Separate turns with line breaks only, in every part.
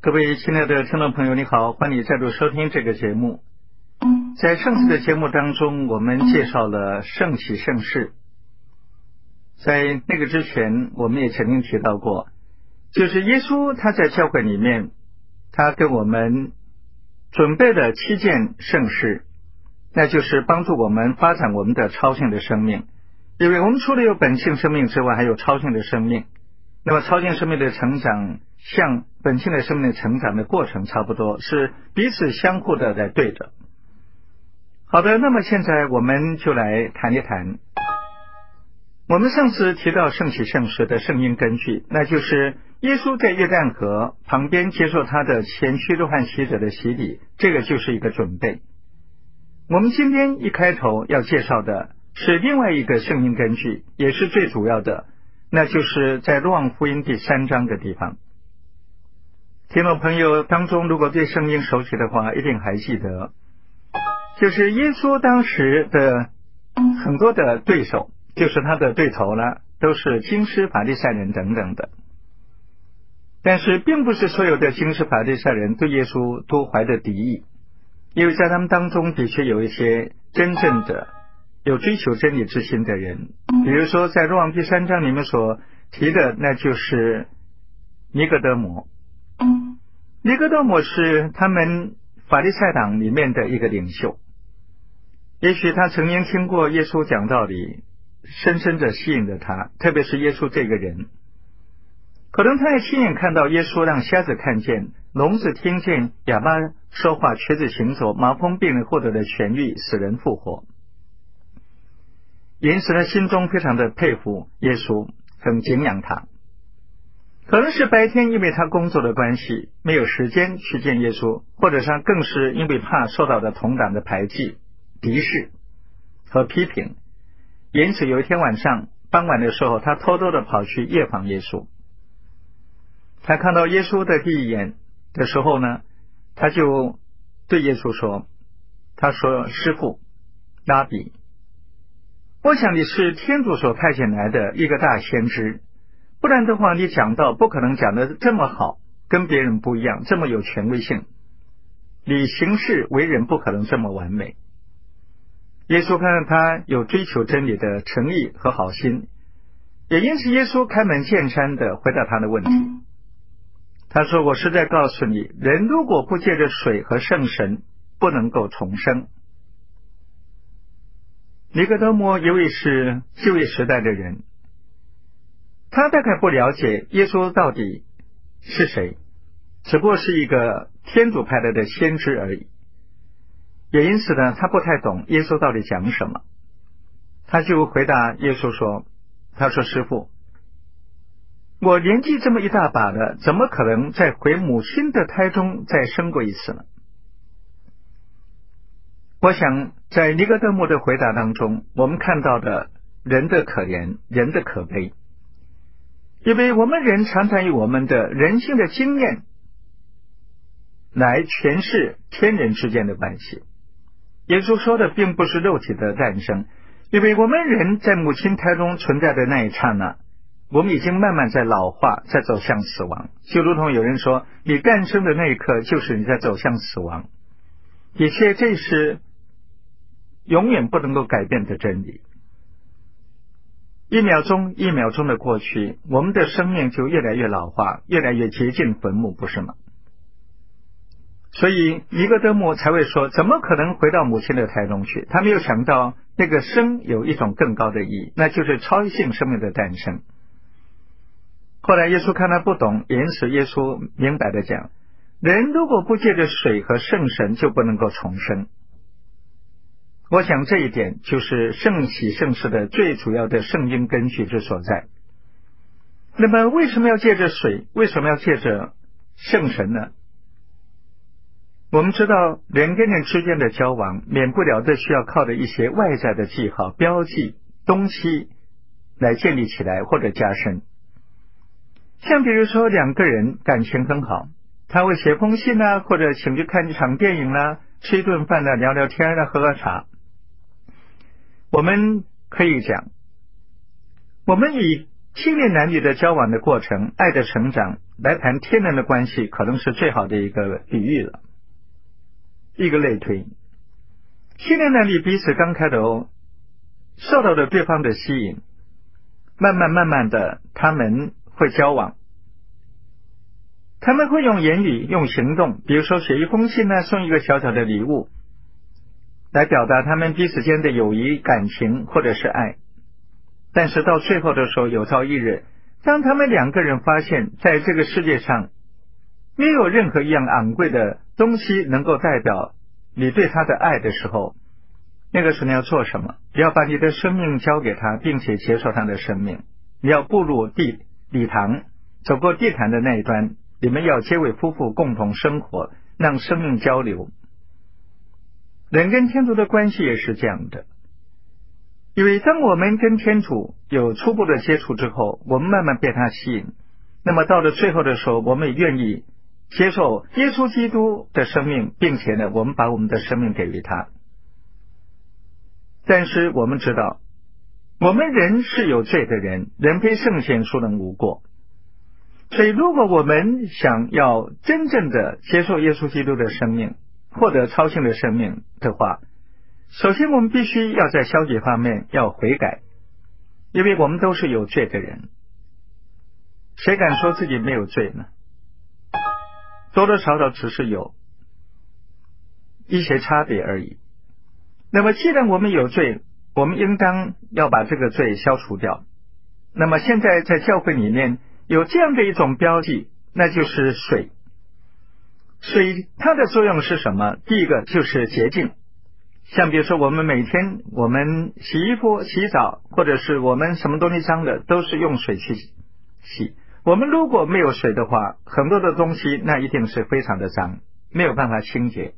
各位亲爱的听众朋友，你好，欢迎你再度收听这个节目。在上次的节目当中，我们介绍了圣喜圣事。在那个之前，我们也曾经提到过，就是耶稣他在教会里面，他给我们准备了7件圣事，那就是帮助我们发展我们的超性的生命。因为我们除了有本性生命之外，还有超性的生命。那么超性生命的成长像本性的生命的成长的过程差不多，是彼此相互的来对的。好的，那么现在我们就来谈一谈我们上次提到圣喜圣事的圣经根据，那就是耶稣在约旦河旁边接受他的前驱约翰洗者的洗礼，这个就是一个准备。我们今天一开头要介绍的是另外一个圣经根据，也是最主要的，那就是在若望福音第3章的地方。听众朋友当中如果对圣经熟悉的话，一定还记得，就是耶稣当时的很多的对手，就是他的对头呢，都是经师法利赛人等等的。但是并不是所有的经师法利赛人对耶稣都怀着敌意，因为在他们当中的确有一些真正的有追求真理之心的人。比如说在若望第3章里面所提的，那就是尼哥德摩。尼哥德摩是他们法利赛党里面的一个领袖，也许他曾经听过耶稣讲道理，深深的吸引了他，特别是耶稣这个人。可能他也亲眼看到耶稣让瞎子看见，聋子听见，哑巴说话，瘸子行走，麻风病人获得了痊愈，死人复活。因此他心中非常的佩服耶稣，很敬仰他。可能是白天因为他工作的关系没有时间去见耶稣，或者他更是因为怕受到的同党的排挤、敌视和批评，因此有一天晚上傍晚的时候，他偷偷的跑去夜访耶稣。他看到耶稣的第一眼的时候呢，他就对耶稣说，他说，师父，拉比，我想你是天主所派遣来的一个大先知，不然的话你讲道不可能讲得这么好，跟别人不一样，这么有权威性，你行事为人不可能这么完美。耶稣看到他有追求真理的诚意和好心，也因此耶稣开门见山的回答他的问题。他说，我实在告诉你，人如果不借着水和圣神，不能够重生。尼哥德摩一位是旧约时代的人，他大概不了解耶稣到底是谁，只不过是一个天主派来的先知而已。也因此呢，他不太懂耶稣到底讲什么。他就回答耶稣说，他说，师父，我年纪这么一大把了，怎么可能在回母亲的胎中再生过一次呢？我想在尼哥德摩的回答当中，我们看到的人的可怜，人的可悲。因为我们人常常以我们的人性的经验来诠释天人之间的关系。耶稣说的并不是肉体的诞生，因为我们人在母亲胎中存在的那一刹那，我们已经慢慢在老化，在走向死亡。就如同有人说，你诞生的那一刻就是你在走向死亡。的确，这是永远不能够改变的真理。一秒钟一秒钟的过去，我们的生命就越来越老化，越来越接近坟墓，不是吗？所以尼哥德摩才会说，怎么可能回到母亲的胎中去？他没有想到那个生有一种更高的意义，那就是超越性生命的诞生。后来耶稣看他不懂，因此耶稣明白的讲，人如果不借着水和圣神，就不能够重生。我想这一点就是圣喜圣事的最主要的圣经根据之所在。那么为什么要借着水？为什么要借着圣神呢？我们知道人跟人之间的交往免不了的需要靠的一些外在的记号、标记、东西来建立起来或者加深。像比如说两个人感情很好，他会写封信啊，或者请去看一场电影啊，吃一顿饭啊，聊聊天啊，喝喝茶。我们可以讲，我们以青年男女的交往的过程，爱的成长，来谈天人的关系，可能是最好的一个比喻了，一个类推。青年男女彼此刚开头受到了对方的吸引，慢慢的他们会交往，他们会用言语用行动，比如说写一封信呢，送一个小小的礼物，来表达他们彼此间的友谊感情或者是爱。但是到最后的时候，有朝一日，当他们两个人发现在这个世界上没有任何一样昂贵的东西能够代表你对他的爱的时候，那个时候你要做什么？你要把你的生命交给他，并且接受他的生命。你要步入礼堂，走过地毯的那一端，你们要结为夫妇，共同生活，让生命交流。人跟天主的关系也是这样的，因为当我们跟天主有初步的接触之后，我们慢慢被他吸引，那么到了最后的时候，我们也愿意接受耶稣基督的生命，并且呢，我们把我们的生命给予他。但是我们知道，我们人是有罪的人，人非圣贤，孰能无过？所以如果我们想要真正的接受耶稣基督的生命，获得超性的生命的话，首先我们必须要在消极方面要悔改，因为我们都是有罪的人。谁敢说自己没有罪呢？多多少少只是有一些差别而已。那么既然我们有罪，我们应当要把这个罪消除掉。那么现在在教会里面有这样的一种标记，那就是水。水它的作用是什么？第一个就是洁净，像比如说我们每天我们洗衣服洗澡，或者是我们什么东西脏了，都是用水去洗。我们如果没有水的话，很多的东西那一定是非常的脏，没有办法清洁。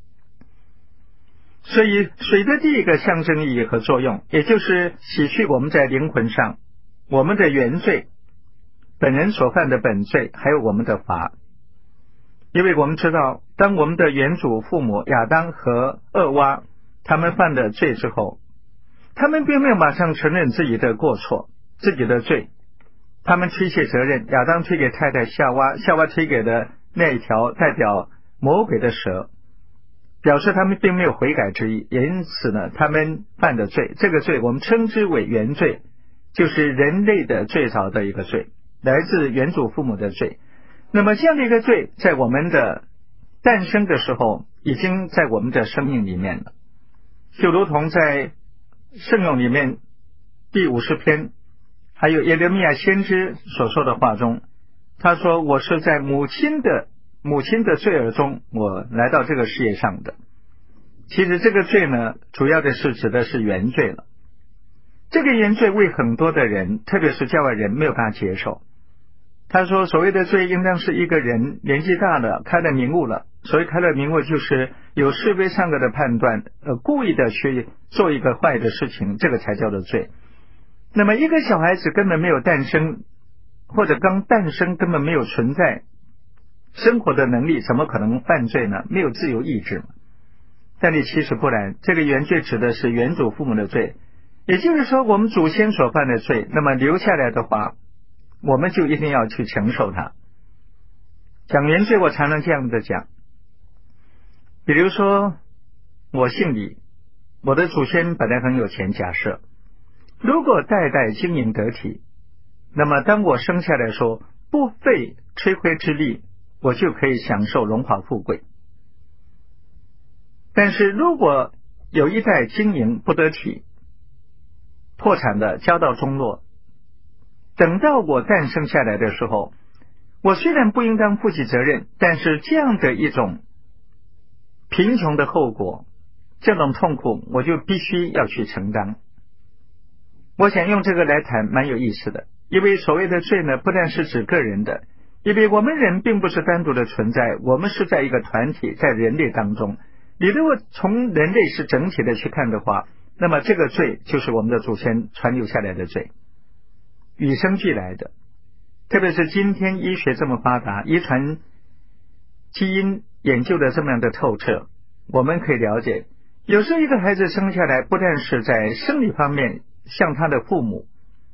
所以水的第一个象征意义和作用，也就是洗去我们在灵魂上我们的原罪，本人所犯的本罪，还有我们的罚。因为我们知道，当我们的原祖父母亚当和厄娃他们犯了罪之后，他们并没有马上承认自己的过错，自己的罪，他们推卸责任。亚当推给太太夏娃，夏娃推给的那一条代表魔鬼的蛇，表示他们并没有悔改之意，也因此呢，他们犯的罪，这个罪我们称之为原罪，就是人类的最早的一个罪，来自原祖父母的罪。那么这样的一个罪在我们的诞生的时候已经在我们的生命里面了，就如同在圣咏里面第50篇还有耶利米亚先知所说的话中，他说我是在母亲的罪恶中我来到这个世界上的。其实这个罪呢，主要的是指的是原罪了。这个原罪为很多的人，特别是教外人没有办法接受。他说所谓的罪应当是一个人年纪大了开了明悟了，所谓开了明悟就是有是非善恶的判断，故意的去做一个坏的事情，这个才叫做罪。那么一个小孩子根本没有诞生，或者刚诞生根本没有存在生活的能力，怎么可能犯罪呢？没有自由意志嘛。但你其实不然，这个原罪指的是原祖父母的罪，也就是说我们祖先所犯的罪，那么留下来的话，我们就一定要去承受它。讲原罪我常常这样的讲，比如说我姓李，我的祖先本来很有钱，假设如果代代经营得体，那么当我生下来说不费吹灰之力，我就可以享受荣华富贵。但是如果有一代经营不得体，破产的家道中落，等到我诞生下来的时候，我虽然不应当负起责任，但是这样的一种贫穷的后果，这种痛苦我就必须要去承担。我想用这个来谈蛮有意思的，因为所谓的罪呢，不但是指个人的，因为我们人并不是单独的存在，我们是在一个团体，在人类当中。你如果从人类是整体的去看的话，那么这个罪就是我们的祖先传留下来的罪，与生俱来的。特别是今天医学这么发达，遗传基因研究的这么样的透彻，我们可以了解，有时候一个孩子生下来不但是在生理方面像他的父母，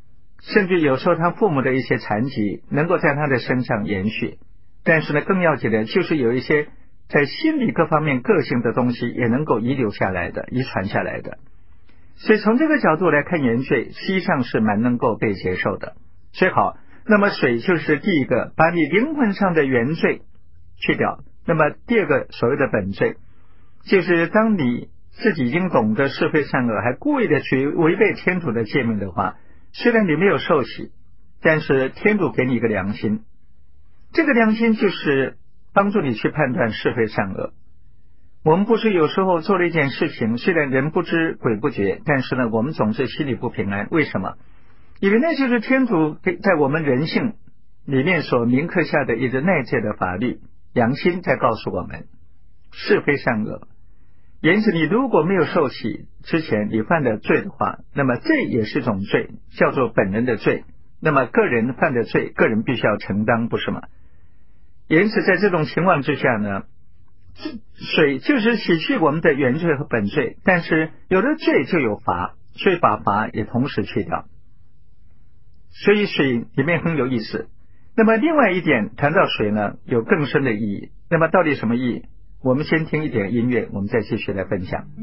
甚至有时候他父母的一些残疾能够在他的身上延续，但是呢，更要紧的就是有一些在心理各方面个性的东西也能够遗留下来的，遗传下来的。所以从这个角度来看，原罪实际上是蛮能够被接受的。所以好，那么水就是第一个把你灵魂上的原罪去掉。那么第二个所谓的本罪，就是当你自己已经懂得是非善恶，还故意的去违背天主的诫命的话，虽然你没有受洗，但是天主给你一个良心，这个良心就是帮助你去判断是非善恶。我们不是有时候做了一件事情，虽然人不知鬼不觉，但是呢，我们总是心里不平安。为什么？因为那就是天主在我们人性里面所铭刻下的一个内在的法律，良心在告诉我们是非善恶。因此你如果没有受洗之前你犯的罪的话，那么这也是种罪，叫做本人的罪。那么个人犯的罪，个人必须要承担，不是吗？因此在这种情况之下呢，水就是洗去我们的原罪和本罪，但是有了罪就有罚，所以把罚也同时去掉。所以水里面很有意思。那么另外一点，谈到水呢，有更深的意义。那么到底什么意义？我们先听一点音乐，我们再继续来分享。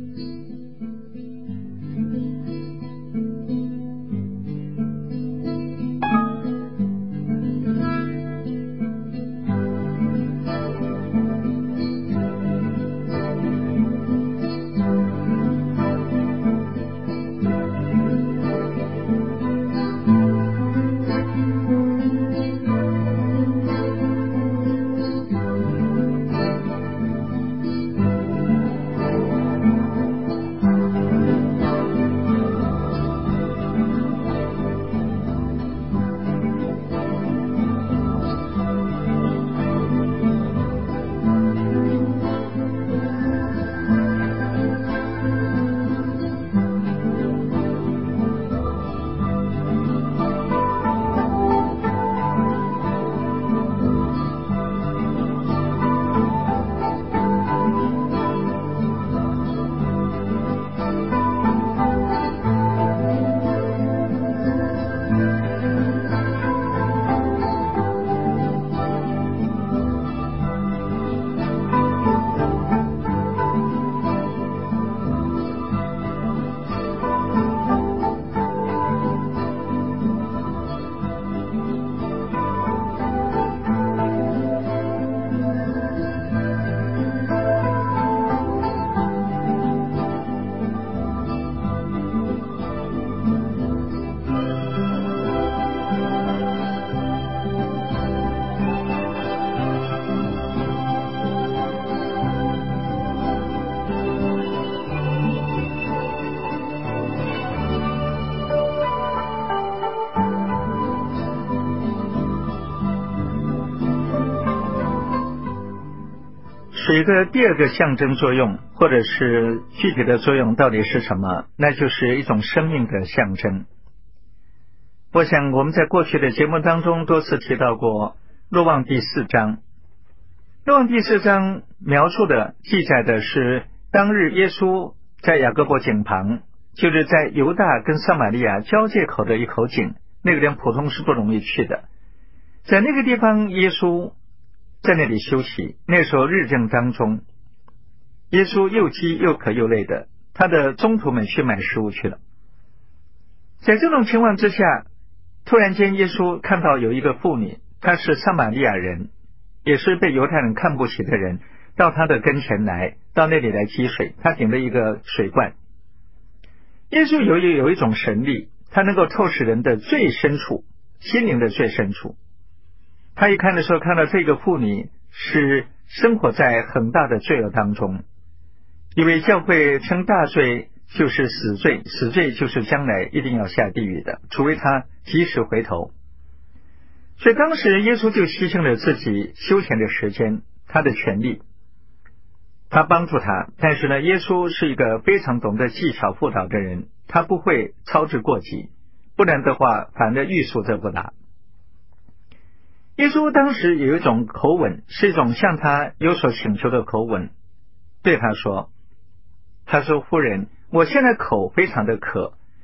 水的第二个象征作用，或者是具体的作用到底是什么？那就是一种生命的象征。我想我们在过去的节目当中多次提到过若望第4章。若望第4章描述的记载的是当日耶稣在雅各伯井旁，就是在犹大跟撒玛利亚交界口的一口井，那个地方普通是不容易去的。在那个地方耶稣在那里休息，那时候日正当中，耶稣又饥又渴又累的，他的宗徒们去买食物去了。在这种情况之下，突然间耶稣看到有一个妇女，她是撒玛利亚人，也是被犹太人看不起的人，到他的跟前来，到那里来汲水，他顶了一个水罐。耶稣有一种神力，他能够透视人的最深处，心灵的最深处。他一看的时候，看到这个妇女是生活在很大的罪恶当中，因为教会称大罪就是死罪，死罪就是将来一定要下地狱的，除非他及时回头。所以当时耶稣就牺牲了自己休闲的时间，他的权利，他帮助他。但是呢，耶稣是一个非常懂得技巧辅导的人，他不会操之过急，不然的话反而欲速则不达。耶稣当时有一种口吻，是一种向他有所请求的口吻，对他说，夫人，我现在口非常的渴，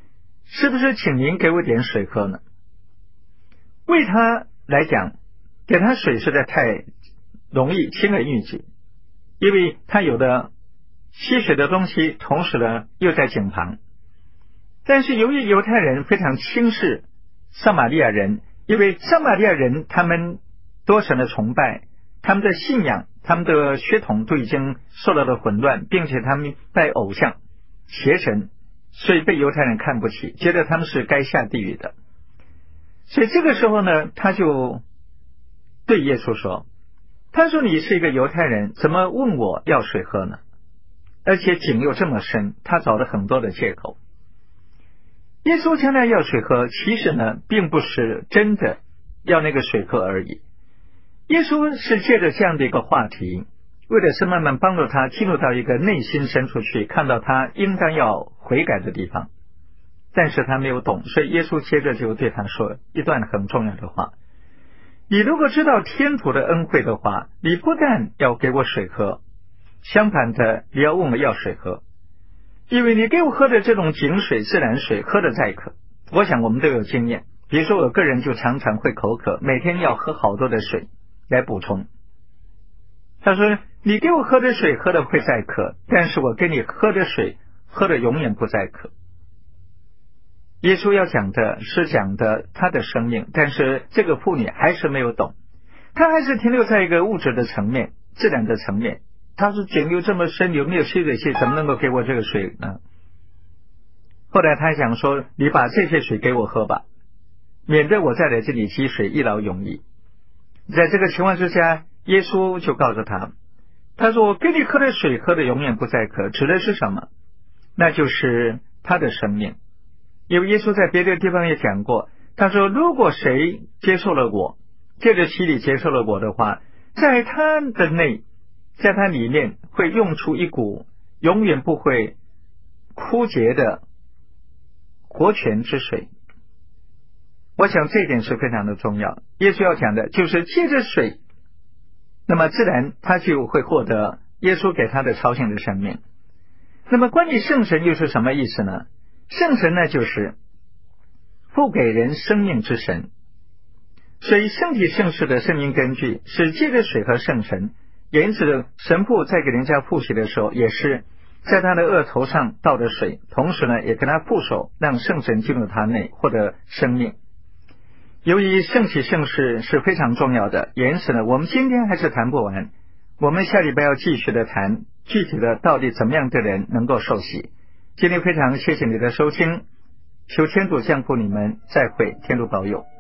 是不是请您给我点水喝呢？为他来讲，给他水实在太容易，轻而易举，因为他有的吸水的东西，同时呢又在井旁。但是由于犹太人非常轻视撒玛利亚人，因为撒玛利亚人他们多神的崇拜，他们的信仰，他们的血统都已经受到了混乱，并且他们拜偶像邪神，所以被犹太人看不起，觉得他们是该下地狱的。所以这个时候呢，他就对耶稣说，他说你是一个犹太人，怎么问我要水喝呢？而且井又这么深，他找了很多的借口。耶稣将来要水喝，其实呢并不是真的要那个水喝而已。耶稣是借着这样的一个话题，为的是慢慢帮助他进入到一个内心深处去，看到他应当要悔改的地方。但是他没有懂，所以耶稣接着就对他说一段很重要的话，你如果知道天主的恩惠的话，你不但要给我水喝，相反的你要问我要水喝，因为你给我喝的这种井水自然水喝的再渴。我想我们都有经验，比如说我个人就常常会口渴，每天要喝好多的水来补充。他说你给我喝的水喝的会再渴，但是我给你喝的水喝的永远不再渴。耶稣要讲的是讲的他的生命，但是这个妇女还是没有懂，她还是停留在一个物质的层面，自然的层面。她说井流这么深，有没有吸水器，怎么能够给我这个水呢？后来他想说，你把这些水给我喝吧，免得我再来这里积水，一劳永逸。在这个情况之下，耶稣就告诉他，他说我给你喝的水喝的永远不再渴，指的是什么？那就是他的生命。因为耶稣在别的地方也讲过，他说如果谁接受了我，借着洗礼接受了我的话，在他的内，在他里面会涌出一股永远不会枯竭的活泉之水。我想这一点是非常的重要。耶稣要讲的就是借着水，那么自然他就会获得耶稣给他的超性的生命。那么关于圣神又是什么意思呢？圣神呢，就是赋给人生命之神。所以圣体圣事的圣经根据是借着水和圣神，因此神父在给人家复习的时候，也是在他的额头上倒的水，同时呢也跟他覆手，让圣神进入他内，获得生命。由于圣体圣事是非常重要的，因此呢我们今天还是谈不完，我们下礼拜要继续的谈具体的到底怎么样的人能够受洗。今天非常谢谢你的收听，求天主降福你们，再会，天主保佑。